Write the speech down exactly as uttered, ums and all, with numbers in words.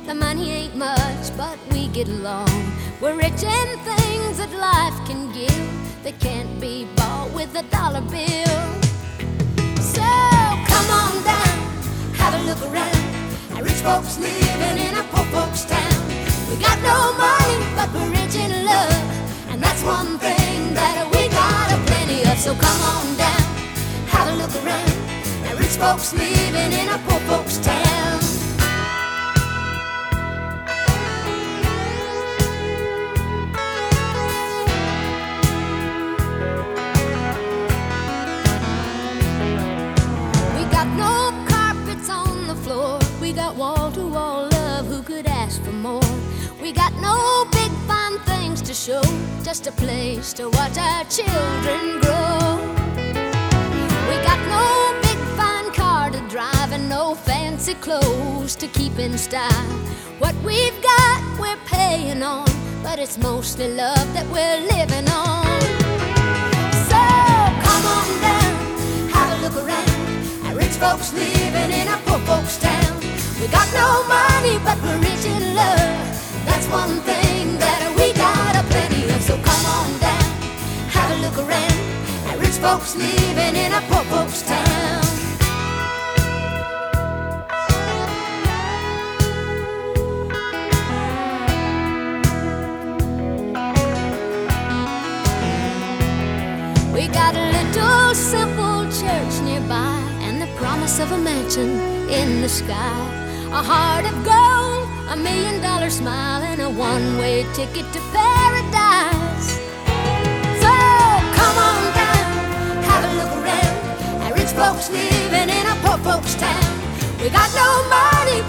The money ain't much, but we get along. We're rich in things that life can give that can't be bought with a dollar bill. So come on down, have a look around. Our rich folks living in a poor folks town. We got no money, but we're rich in love, and that's one thing that we got a plenty of. So come on down, have a look around. Our rich folks living in a poor folks town. We got wall-to-wall love, who could ask for more? We got no big fine things to show, just a place to watch our children grow. We got no big fine car to drive and no fancy clothes to keep in style. What we've got we're paying on, but it's mostly love that we're living on. So come on down, have a look around. Our rich folks living in a poor folks town. We got no money, but we're rich in love. That's one thing that we got a plenty of. So come on down, have a look around. Our rich folks living in a poor folks town. We got a little simple church nearby, and the promise of a mansion in the sky. A heart of gold, a million dollar smile, and a one-way ticket to paradise. So come on down, have a look around. Our rich folks living in a poor folks town. We got no money,